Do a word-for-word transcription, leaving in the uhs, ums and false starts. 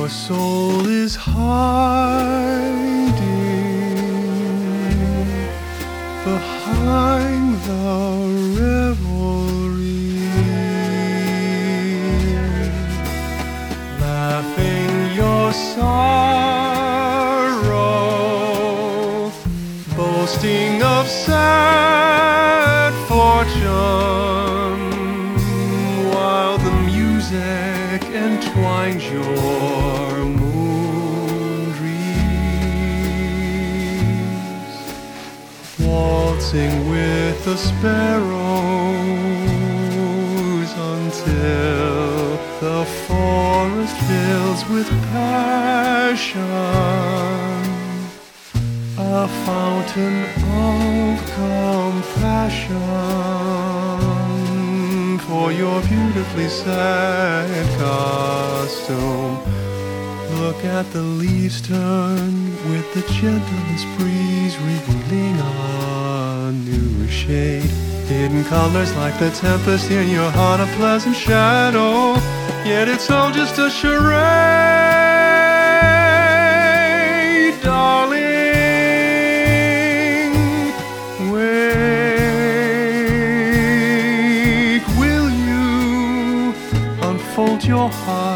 Your soul is hiding behind the revelry, laughing your sorrow, boasting of sad fortune, while the music entwines your moon dreams, waltzing with the sparrows until the forest fills with passion, a fountain of compassion for your beautifully sad costume. Look at the leaves turn with the gentlest breeze, revealing a new shade. Hidden colors like the tempest in your heart, a pleasant shadow, yet it's all just a charade, darling. Wake, will you unfold your heart?